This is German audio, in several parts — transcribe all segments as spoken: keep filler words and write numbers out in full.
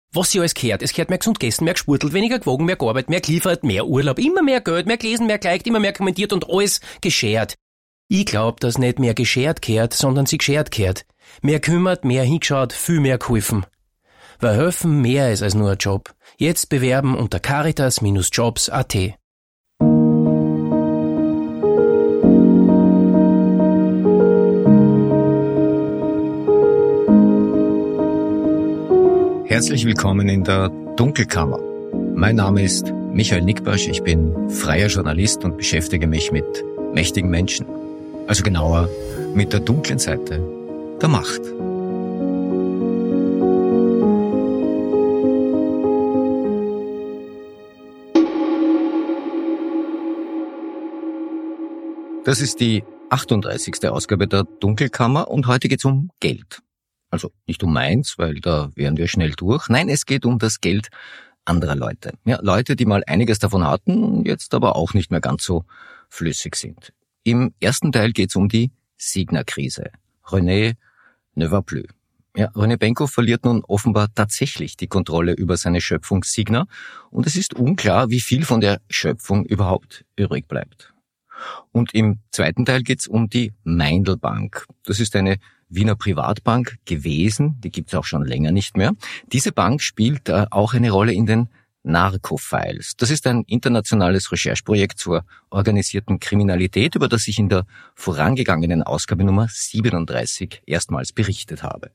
was sie alles gehört. Es gehört mehr gesund gegessen, mehr gespurtelt, weniger gewogen, mehr gearbeitet, mehr geliefert, mehr Urlaub, immer mehr Geld, mehr gelesen, mehr geliked, immer mehr kommentiert und alles geschert. Ich glaub, dass nicht mehr geschert gehört, sondern sie geschert gehört. Mehr kümmert, mehr hingeschaut, viel mehr geholfen. Weil helfen mehr ist als nur ein Job. Jetzt bewerben unter caritas Jobs punkt at. Herzlich willkommen in der Dunkelkammer. Mein Name ist Michael Nickbasch, ich bin freier Journalist und beschäftige mich mit mächtigen Menschen. Also genauer mit der dunklen Seite der Macht. Das ist die achtunddreißigste Ausgabe der Dunkelkammer und heute geht's um Geld. Also nicht um meins, weil da wären wir schnell durch. Nein, es geht um das Geld anderer Leute. Ja, Leute, die mal einiges davon hatten, jetzt aber auch nicht mehr ganz so flüssig sind. Im ersten Teil geht's um die Signa-Krise. René ne va plus. Ja, René Benko verliert nun offenbar tatsächlich die Kontrolle über seine Schöpfung Signa und es ist unklar, wie viel von der Schöpfung überhaupt übrig bleibt. Und im zweiten Teil geht's um die Meindl Bank. Das ist eine Wiener Privatbank gewesen, die gibt's auch schon länger nicht mehr. Diese Bank spielt äh, auch eine Rolle in den Narco-Files. Das ist ein internationales Rechercheprojekt zur organisierten Kriminalität, über das ich in der vorangegangenen Ausgabe Nummer siebenunddreißig erstmals berichtet habe.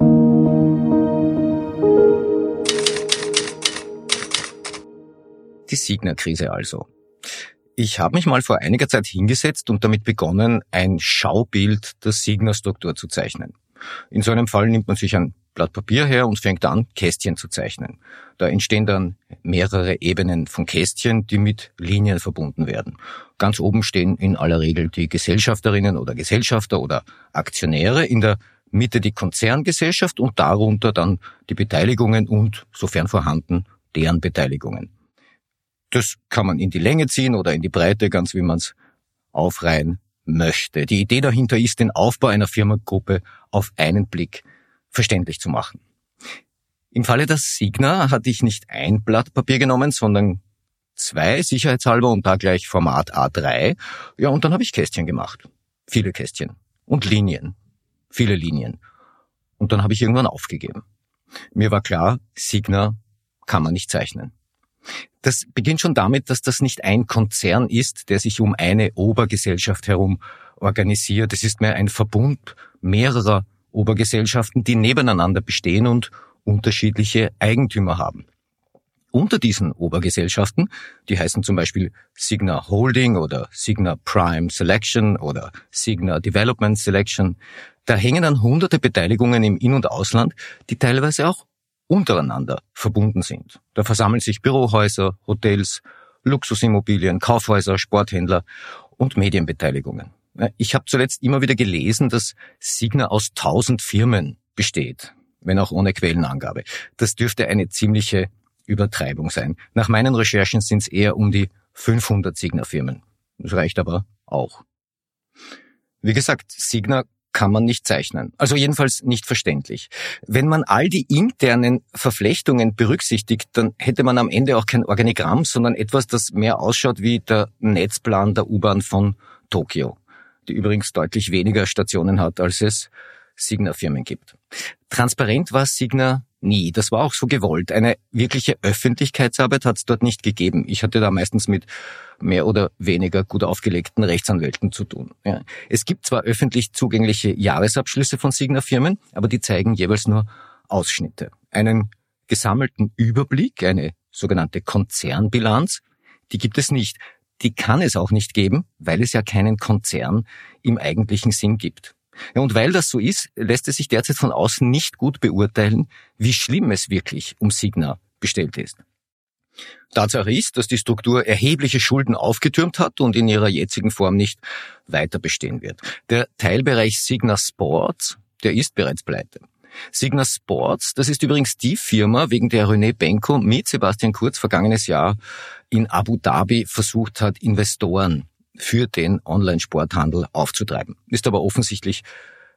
Die Signa-Krise also. Ich habe mich mal vor einiger Zeit hingesetzt und damit begonnen, ein Schaubild der Signa-Struktur zu zeichnen. In so einem Fall nimmt man sich ein Blatt Papier her und fängt an, Kästchen zu zeichnen. Da entstehen dann mehrere Ebenen von Kästchen, die mit Linien verbunden werden. Ganz oben stehen in aller Regel die Gesellschafterinnen oder Gesellschafter oder Aktionäre, in der Mitte die Konzerngesellschaft und darunter dann die Beteiligungen und, sofern vorhanden, deren Beteiligungen. Das kann man in die Länge ziehen oder in die Breite, ganz wie man es aufreihen möchte. Die Idee dahinter ist, den Aufbau einer Firmengruppe auf einen Blick verständlich zu machen. Im Falle der Signa hatte ich nicht ein Blatt Papier genommen, sondern zwei, sicherheitshalber, und da gleich Format A drei. Ja, und dann habe ich Kästchen gemacht. Viele Kästchen. Und Linien. Viele Linien. Und dann habe ich irgendwann aufgegeben. Mir war klar, Signa kann man nicht zeichnen. Das beginnt schon damit, dass das nicht ein Konzern ist, der sich um eine Obergesellschaft herum organisiert. Es ist mehr ein Verbund mehrerer Obergesellschaften, die nebeneinander bestehen und unterschiedliche Eigentümer haben. Unter diesen Obergesellschaften, die heißen zum Beispiel Signa Holding oder Signa Prime Selection oder Signa Development Selection, da hängen dann hunderte Beteiligungen im In- und Ausland, die teilweise auch untereinander verbunden sind. Da versammeln sich Bürohäuser, Hotels, Luxusimmobilien, Kaufhäuser, Sporthändler und Medienbeteiligungen. Ich habe zuletzt immer wieder gelesen, dass Signa aus tausend Firmen besteht, wenn auch ohne Quellenangabe. Das dürfte eine ziemliche Übertreibung sein. Nach meinen Recherchen sind es eher um die fünfhundert Signa-Firmen. Das reicht aber auch. Wie gesagt, Signa kann man nicht zeichnen. Also jedenfalls nicht verständlich. Wenn man all die internen Verflechtungen berücksichtigt, dann hätte man am Ende auch kein Organigramm, sondern etwas, das mehr ausschaut wie der Netzplan der U-Bahn von Tokio, die übrigens deutlich weniger Stationen hat, als es Signa-Firmen gibt. Transparent war Signa nie. Das war auch so gewollt. Eine wirkliche Öffentlichkeitsarbeit hat es dort nicht gegeben. Ich hatte da meistens mit mehr oder weniger gut aufgelegten Rechtsanwälten zu tun. Ja. Es gibt zwar öffentlich zugängliche Jahresabschlüsse von Signa-Firmen, aber die zeigen jeweils nur Ausschnitte. Einen gesammelten Überblick, eine sogenannte Konzernbilanz, die gibt es nicht. Die kann es auch nicht geben, weil es ja keinen Konzern im eigentlichen Sinn gibt. Ja, und weil das so ist, lässt es sich derzeit von außen nicht gut beurteilen, wie schlimm es wirklich um Signa bestellt ist. Tatsache ist, dass die Struktur erhebliche Schulden aufgetürmt hat und in ihrer jetzigen Form nicht weiter bestehen wird. Der Teilbereich Signa Sports, der ist bereits pleite. Signa Sports, das ist übrigens die Firma, wegen der René Benko mit Sebastian Kurz vergangenes Jahr in Abu Dhabi versucht hat, Investoren für den Online-Sporthandel aufzutreiben. Ist aber offensichtlich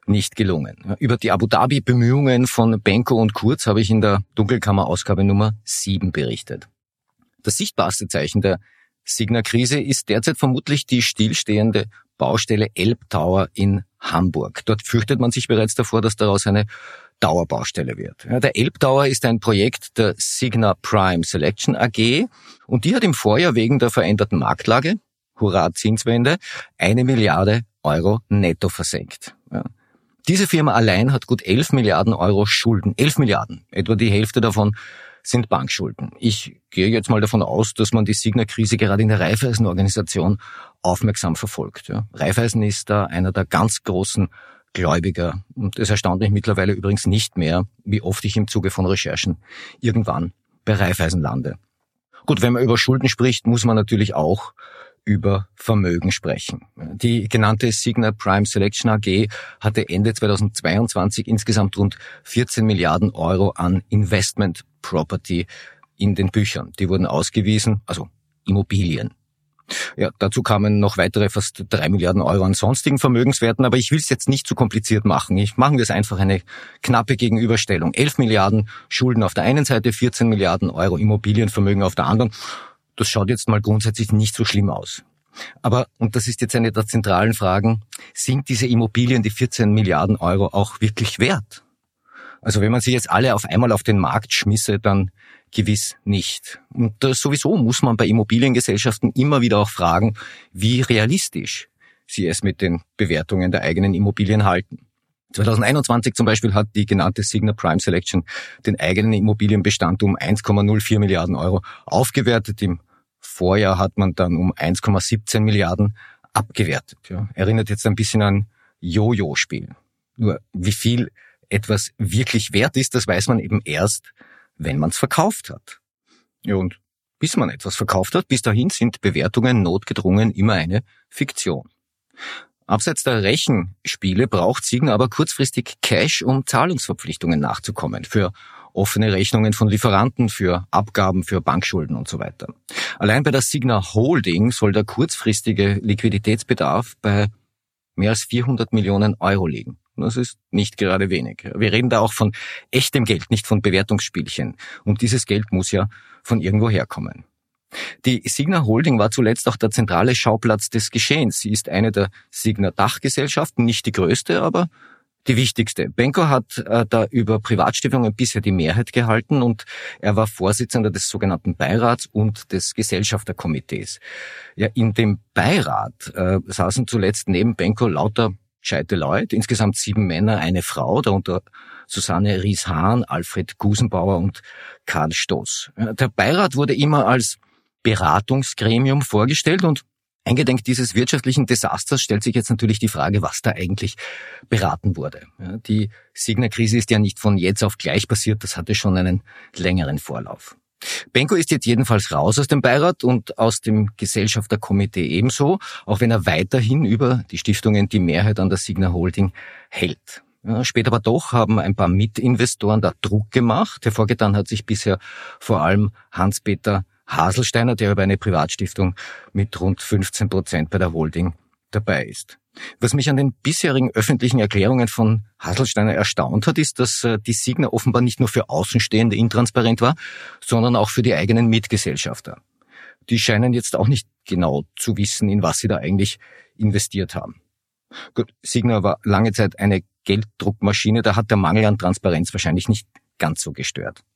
nicht gelungen. Über die Abu Dhabi-Bemühungen von Benko und Kurz habe ich in der Dunkelkammer-Ausgabe Nummer sieben berichtet. Das sichtbarste Zeichen der Signa-Krise ist derzeit vermutlich die stillstehende Baustelle Elbtower in Hamburg. Dort fürchtet man sich bereits davor, dass daraus eine Dauerbaustelle wird. Ja, der Elbtower ist ein Projekt der Signa Prime Selection A G und die hat im Vorjahr wegen der veränderten Marktlage, hurra Zinswende, eine Milliarde Euro netto versenkt. Ja. Diese Firma allein hat gut elf Milliarden Euro Schulden. elf Milliarden. Etwa die Hälfte davon sind Bankschulden. Ich gehe jetzt mal davon aus, dass man die Signa-Krise gerade in der Raiffeisen-Organisation aufmerksam verfolgt. Ja. Raiffeisen ist da einer der ganz großen Gläubiger. Und es erstaunt mich mittlerweile übrigens nicht mehr, wie oft ich im Zuge von Recherchen irgendwann bei Raiffeisen lande. Gut, wenn man über Schulden spricht, muss man natürlich auch über Vermögen sprechen. Die genannte Signa Prime Selection A G hatte Ende zweitausendzweiundzwanzig insgesamt rund vierzehn Milliarden Euro an Investment Property in den Büchern. Die wurden ausgewiesen, also Immobilien. Ja, dazu kamen noch weitere fast drei Milliarden Euro an sonstigen Vermögenswerten, aber ich will es jetzt nicht zu kompliziert machen. Ich machen wir es einfach eine knappe Gegenüberstellung. elf Milliarden Schulden auf der einen Seite, vierzehn Milliarden Euro Immobilienvermögen auf der anderen. Das schaut jetzt mal grundsätzlich nicht so schlimm aus. Aber, und das ist jetzt eine der zentralen Fragen, sind diese Immobilien, die vierzehn Milliarden Euro, auch wirklich wert? Also wenn man sie jetzt alle auf einmal auf den Markt schmisse, dann gewiss nicht. Und das sowieso muss man bei Immobiliengesellschaften immer wieder auch fragen, wie realistisch sie es mit den Bewertungen der eigenen Immobilien halten. zweitausendeinundzwanzig zum Beispiel hat die genannte Signa Prime Selection den eigenen Immobilienbestand um eins Komma null vier Milliarden Euro aufgewertet. Im Vorjahr hat man dann um eins Komma siebzehn Milliarden abgewertet. Ja, erinnert jetzt ein bisschen an Jojo-Spiel. Nur wie viel etwas wirklich wert ist, das weiß man eben erst, wenn man es verkauft hat. Ja, und bis man etwas verkauft hat, bis dahin sind Bewertungen notgedrungen immer eine Fiktion. Abseits der Rechenspiele braucht Signa aber kurzfristig Cash, um Zahlungsverpflichtungen nachzukommen. Für offene Rechnungen von Lieferanten, für Abgaben, für Bankschulden und so weiter. Allein bei der Signa Holding soll der kurzfristige Liquiditätsbedarf bei mehr als vierhundert Millionen Euro liegen. Das ist nicht gerade wenig. Wir reden da auch von echtem Geld, nicht von Bewertungsspielchen. Und dieses Geld muss ja von irgendwo herkommen. Die Signa Holding war zuletzt auch der zentrale Schauplatz des Geschehens. Sie ist eine der Signa-Dachgesellschaften, nicht die größte, aber die wichtigste. Benko hat äh, da über Privatstiftungen bisher die Mehrheit gehalten und er war Vorsitzender des sogenannten Beirats und des Gesellschafterkomitees. Ja, in dem Beirat äh, saßen zuletzt neben Benko lauter gescheite Leute, insgesamt sieben Männer, eine Frau, darunter Susanne Ries-Hahn, Alfred Gusenbauer und Karl Stoß. Der Beirat wurde immer als Beratungsgremium vorgestellt und eingedenk dieses wirtschaftlichen Desasters stellt sich jetzt natürlich die Frage, was da eigentlich beraten wurde. Die Signa-Krise ist ja nicht von jetzt auf gleich passiert, das hatte schon einen längeren Vorlauf. Benko ist jetzt jedenfalls raus aus dem Beirat und aus dem Gesellschafterkomitee ebenso, auch wenn er weiterhin über die Stiftungen die Mehrheit an der Signa Holding hält. Ja, später aber doch haben ein paar Mitinvestoren da Druck gemacht. Hervorgetan hat sich bisher vor allem Hans-Peter Haselsteiner, der über eine Privatstiftung mit rund fünfzehn Prozent bei der Holding dabei ist. Was mich an den bisherigen öffentlichen Erklärungen von Haselsteiner erstaunt hat, ist, dass die Signa offenbar nicht nur für Außenstehende intransparent war, sondern auch für die eigenen Mitgesellschafter. Die scheinen jetzt auch nicht genau zu wissen, in was sie da eigentlich investiert haben. Gut, Signa war lange Zeit eine Gelddruckmaschine, da hat der Mangel an Transparenz wahrscheinlich nicht ganz so gestört.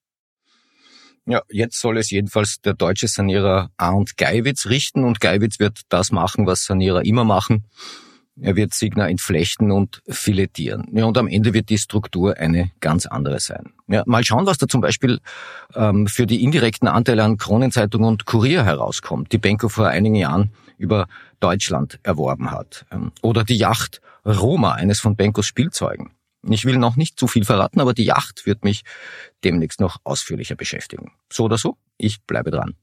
Ja, jetzt soll es jedenfalls der deutsche Sanierer Arndt Geiwitz richten und Geiwitz wird das machen, was Sanierer immer machen. Er wird Signa entflechten und filetieren. Ja, und am Ende wird die Struktur eine ganz andere sein. Ja, mal schauen, was da zum Beispiel ähm, für die indirekten Anteile an Kronenzeitung und Kurier herauskommt, die Benko vor einigen Jahren über Deutschland erworben hat. Ähm, oder die Yacht Roma, eines von Benkos Spielzeugen. Ich will noch nicht zu viel verraten, aber die Yacht wird mich demnächst noch ausführlicher beschäftigen. So oder so, ich bleibe dran.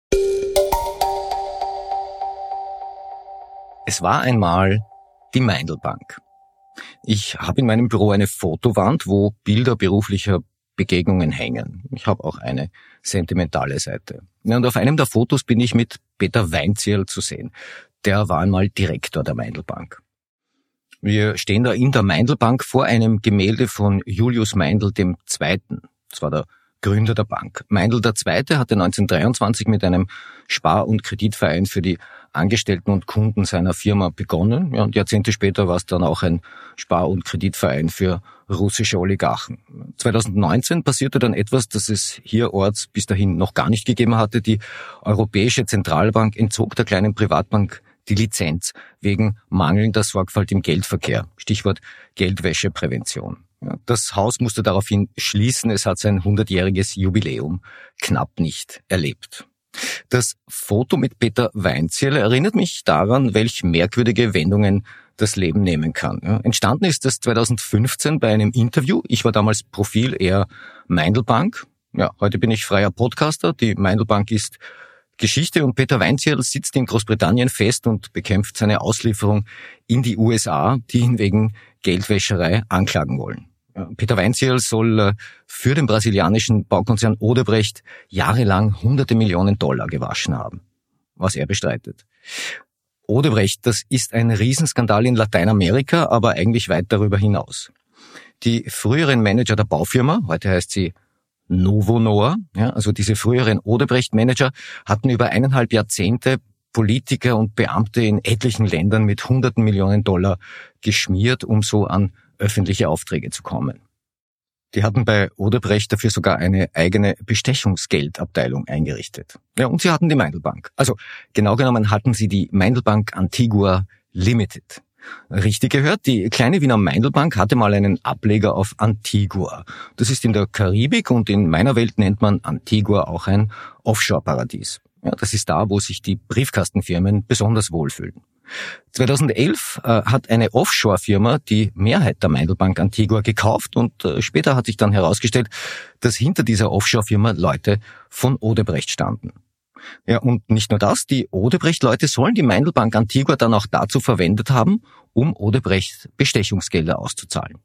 Es war einmal die Meindl-Bank. Ich habe in meinem Büro eine Fotowand, wo Bilder beruflicher Begegnungen hängen. Ich habe auch eine sentimentale Seite. Ja, und auf einem der Fotos bin ich mit Peter Weinzierl zu sehen. Der war einmal Direktor der Meindl-Bank. Wir stehen da in der Meindl-Bank vor einem Gemälde von Julius Meindl dem Zweiten. Das war der Gründer der Bank. Meindl der Zweite hatte neunzehnhundertdreiundzwanzig mit einem Spar- und Kreditverein für die Angestellten und Kunden seiner Firma begonnen. Ja, und Jahrzehnte später war es dann auch ein Spar- und Kreditverein für russische Oligarchen. zweitausendneunzehn passierte dann etwas, das es hierorts bis dahin noch gar nicht gegeben hatte. Die Europäische Zentralbank entzog der kleinen Privatbank die Lizenz wegen mangelnder Sorgfalt im Geldverkehr. Stichwort Geldwäscheprävention. Ja, das Haus musste daraufhin schließen. Es hat sein hundertjähriges Jubiläum knapp nicht erlebt. Das Foto mit Peter Weinzierl erinnert mich daran, welch merkwürdige Wendungen das Leben nehmen kann. Ja, entstanden ist das zweitausendfünfzehn bei einem Interview. Ich war damals Profil eher Meindl-Bank. Ja, heute bin ich freier Podcaster. Die Meindl-Bank ist Geschichte und Peter Weinzierl sitzt in Großbritannien fest und bekämpft seine Auslieferung in die U S A, die ihn wegen Geldwäscherei anklagen wollen. Peter Weinzierl soll für den brasilianischen Baukonzern Odebrecht jahrelang hunderte Millionen Dollar gewaschen haben, was er bestreitet. Odebrecht, das ist ein Riesenskandal in Lateinamerika, aber eigentlich weit darüber hinaus. Die früheren Manager der Baufirma, heute heißt sie Novonoa, ja, also diese früheren Odebrecht-Manager, hatten über eineinhalb Jahrzehnte Politiker und Beamte in etlichen Ländern mit hunderten Millionen Dollar geschmiert, um so an öffentliche Aufträge zu kommen. Die hatten bei Odebrecht dafür sogar eine eigene Bestechungsgeldabteilung eingerichtet. Ja, und sie hatten die Meindl-Bank. Also genau genommen hatten sie die Meindl-Bank Antigua Limited. Richtig gehört, die kleine Wiener Meindl-Bank hatte mal einen Ableger auf Antigua. Das ist in der Karibik und in meiner Welt nennt man Antigua auch ein Offshore-Paradies. Ja, das ist da, wo sich die Briefkastenfirmen besonders wohlfühlen. zweitausendelf äh, hat eine Offshore-Firma die Mehrheit der Meindl-Bank Antigua gekauft und äh, später hat sich dann herausgestellt, dass hinter dieser Offshore-Firma Leute von Odebrecht standen. Ja, und nicht nur das, die Odebrecht-Leute sollen die Meindl-Bank Antigua dann auch dazu verwendet haben, um Odebrecht Bestechungsgelder auszuzahlen.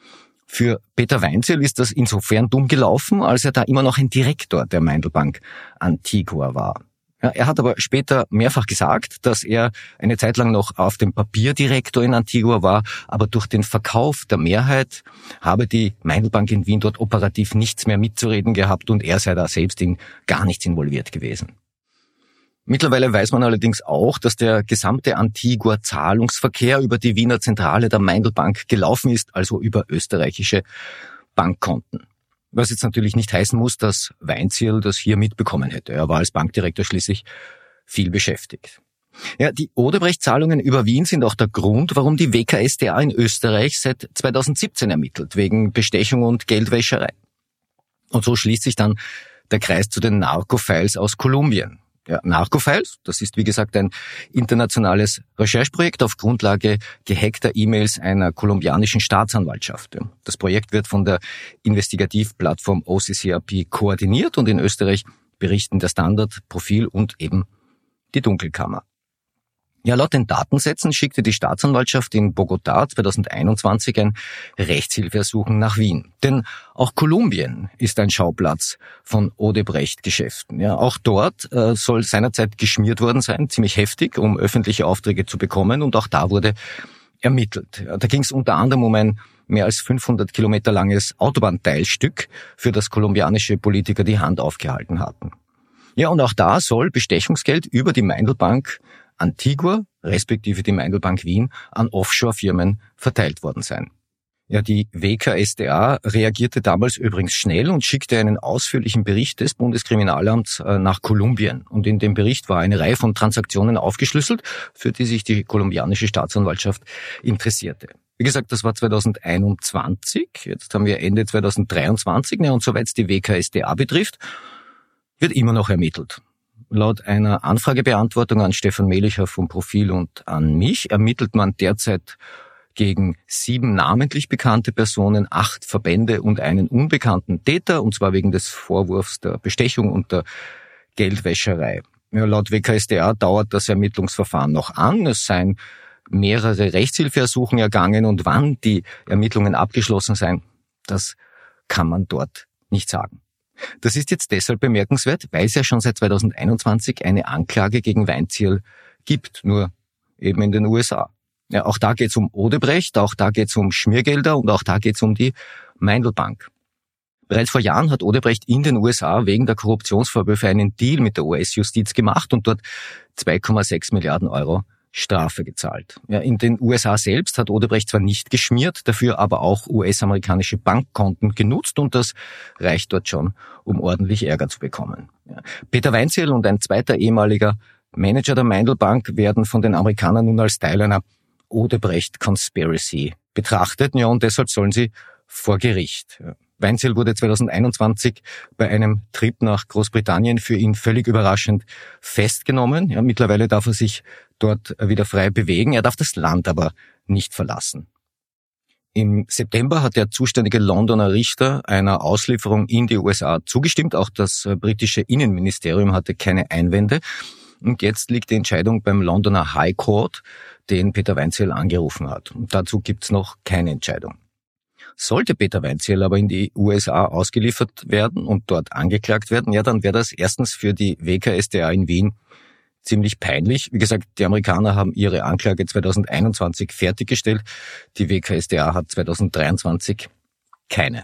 Für Peter Weinzierl ist das insofern dumm gelaufen, als er da immer noch ein Direktor der Meindl-Bank Antigua war. Ja, er hat aber später mehrfach gesagt, dass er eine Zeit lang noch auf dem Papier Direktor in Antigua war, aber durch den Verkauf der Mehrheit habe die Meindl-Bank in Wien dort operativ nichts mehr mitzureden gehabt und er sei da selbst in gar nichts involviert gewesen. Mittlerweile weiß man allerdings auch, dass der gesamte Antigua-Zahlungsverkehr über die Wiener Zentrale der Meindl-Bank gelaufen ist, also über österreichische Bankkonten. Was jetzt natürlich nicht heißen muss, dass Weinzierl das hier mitbekommen hätte. Er war als Bankdirektor schließlich viel beschäftigt. Ja, die Odebrecht-Zahlungen über Wien sind auch der Grund, warum die W K S t A in Österreich seit zweitausendsiebzehn ermittelt, wegen Bestechung und Geldwäscherei. Und so schließt sich dann der Kreis zu den Narco-Files aus Kolumbien. Ja, Narco-Files, das ist wie gesagt ein internationales Rechercheprojekt auf Grundlage gehackter E-Mails einer kolumbianischen Staatsanwaltschaft. Das Projekt wird von der Investigativplattform O C C R P koordiniert und in Österreich berichten der Standard, Profil und eben die Dunkelkammer. Ja, laut den Datensätzen schickte die Staatsanwaltschaft in Bogotá zweitausendeinundzwanzig ein Rechtshilfeersuchen nach Wien. Denn auch Kolumbien ist ein Schauplatz von Odebrecht-Geschäften. Ja, auch dort äh, soll seinerzeit geschmiert worden sein, ziemlich heftig, um öffentliche Aufträge zu bekommen. Und auch da wurde ermittelt. Ja, da ging es unter anderem um ein mehr als fünfhundert Kilometer langes Autobahnteilstück, für das kolumbianische Politiker die Hand aufgehalten hatten. Ja, und auch da soll Bestechungsgeld über die Meindl-Bank Antigua, respektive die Meindl-Bank Wien, an Offshore-Firmen verteilt worden sein. Ja, die W K S t A reagierte damals übrigens schnell und schickte einen ausführlichen Bericht des Bundeskriminalamts nach Kolumbien. Und in dem Bericht war eine Reihe von Transaktionen aufgeschlüsselt, für die sich die kolumbianische Staatsanwaltschaft interessierte. Wie gesagt, das war zweitausendeinundzwanzig, jetzt haben wir Ende zweitausenddreiundzwanzig, ja, und soweit es die W K S t A betrifft, wird immer noch ermittelt. Laut einer Anfragebeantwortung an Stefan Mehlicher vom Profil und an mich ermittelt man derzeit gegen sieben namentlich bekannte Personen, acht Verbände und einen unbekannten Täter, und zwar wegen des Vorwurfs der Bestechung und der Geldwäscherei. Ja, laut W K S t A dauert das Ermittlungsverfahren noch an. Es seien mehrere Rechtshilfeersuchen ergangen und wann die Ermittlungen abgeschlossen seien, das kann man dort nicht sagen. Das ist jetzt deshalb bemerkenswert, weil es ja schon seit zweitausendeinundzwanzig eine Anklage gegen Weinzierl gibt, nur eben in den U S A. Ja, auch da geht es um Odebrecht, auch da geht es um Schmiergelder und auch da geht es um die Meindl-Bank. Bereits vor Jahren hat Odebrecht in den U S A wegen der Korruptionsvorwürfe einen Deal mit der U S-Justiz gemacht und dort zwei Komma sechs Milliarden Euro Strafe gezahlt. Ja, in den U S A selbst hat Odebrecht zwar nicht geschmiert, dafür aber auch U S-amerikanische Bankkonten genutzt und das reicht dort schon, um ordentlich Ärger zu bekommen. Ja. Peter Weinzierl und ein zweiter ehemaliger Manager der Meindl Bank werden von den Amerikanern nun als Teil einer Odebrecht Conspiracy betrachtet, ja, und deshalb sollen sie vor Gericht. Ja. Weinzierl wurde zwanzig einundzwanzig bei einem Trip nach Großbritannien für ihn völlig überraschend festgenommen. Ja, mittlerweile darf er sich dort wieder frei bewegen. Er darf das Land aber nicht verlassen. Im September hat der zuständige Londoner Richter einer Auslieferung in die U S A zugestimmt. Auch das britische Innenministerium hatte keine Einwände. Und jetzt liegt die Entscheidung beim Londoner High Court, den Peter Weinzierl angerufen hat. Und dazu gibt's noch keine Entscheidung. Sollte Peter Weinzierl aber in die U S A ausgeliefert werden und dort angeklagt werden, ja, dann wäre das erstens für die W K S d A in Wien ziemlich peinlich. Wie gesagt, die Amerikaner haben ihre Anklage zwanzig einundzwanzig fertiggestellt. Die W K S d A hat zwanzig dreiundzwanzig keine.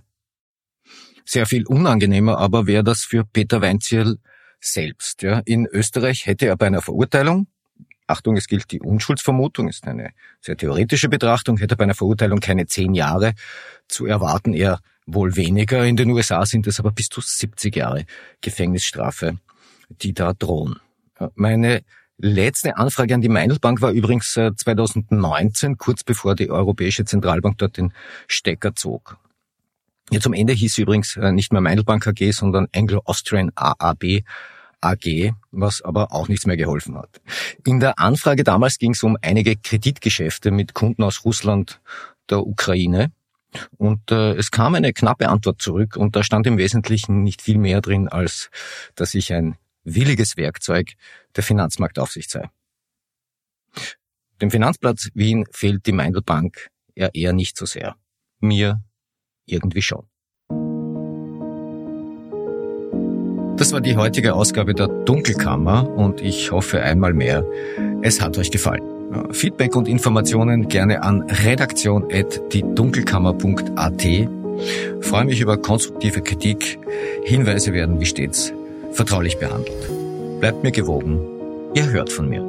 Sehr viel unangenehmer aber wäre das für Peter Weinzierl selbst. Ja. In Österreich hätte er bei einer Verurteilung, Achtung, es gilt die Unschuldsvermutung, ist eine sehr theoretische Betrachtung, hätte bei einer Verurteilung keine zehn Jahre zu erwarten, eher wohl weniger. In den U S A sind es aber bis zu siebzig Jahre Gefängnisstrafe, die da drohen. Meine letzte Anfrage an die Meindl Bank war übrigens zwanzig neunzehn, kurz bevor die Europäische Zentralbank dort den Stecker zog. Ja, zum Ende hieß sie übrigens nicht mehr Meindl Bank A G, sondern Anglo-Austrian A A B A G, was aber auch nichts mehr geholfen hat. In der Anfrage damals ging es um einige Kreditgeschäfte mit Kunden aus Russland, der Ukraine. Und äh, es kam eine knappe Antwort zurück und da stand im Wesentlichen nicht viel mehr drin, als dass ich ein williges Werkzeug der Finanzmarktaufsicht sei. Dem Finanzplatz Wien fehlt die Meindl Bank ja eher nicht so sehr. Mir irgendwie schon. Das war die heutige Ausgabe der Dunkelkammer und ich hoffe einmal mehr, es hat euch gefallen. Feedback und Informationen gerne an redaktion at diedunkelkammer punkt a t. Freue mich über konstruktive Kritik. Hinweise werden wie stets vertraulich behandelt. Bleibt mir gewogen. Ihr hört von mir.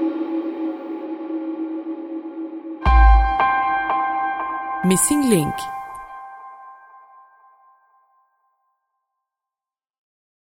Missing Link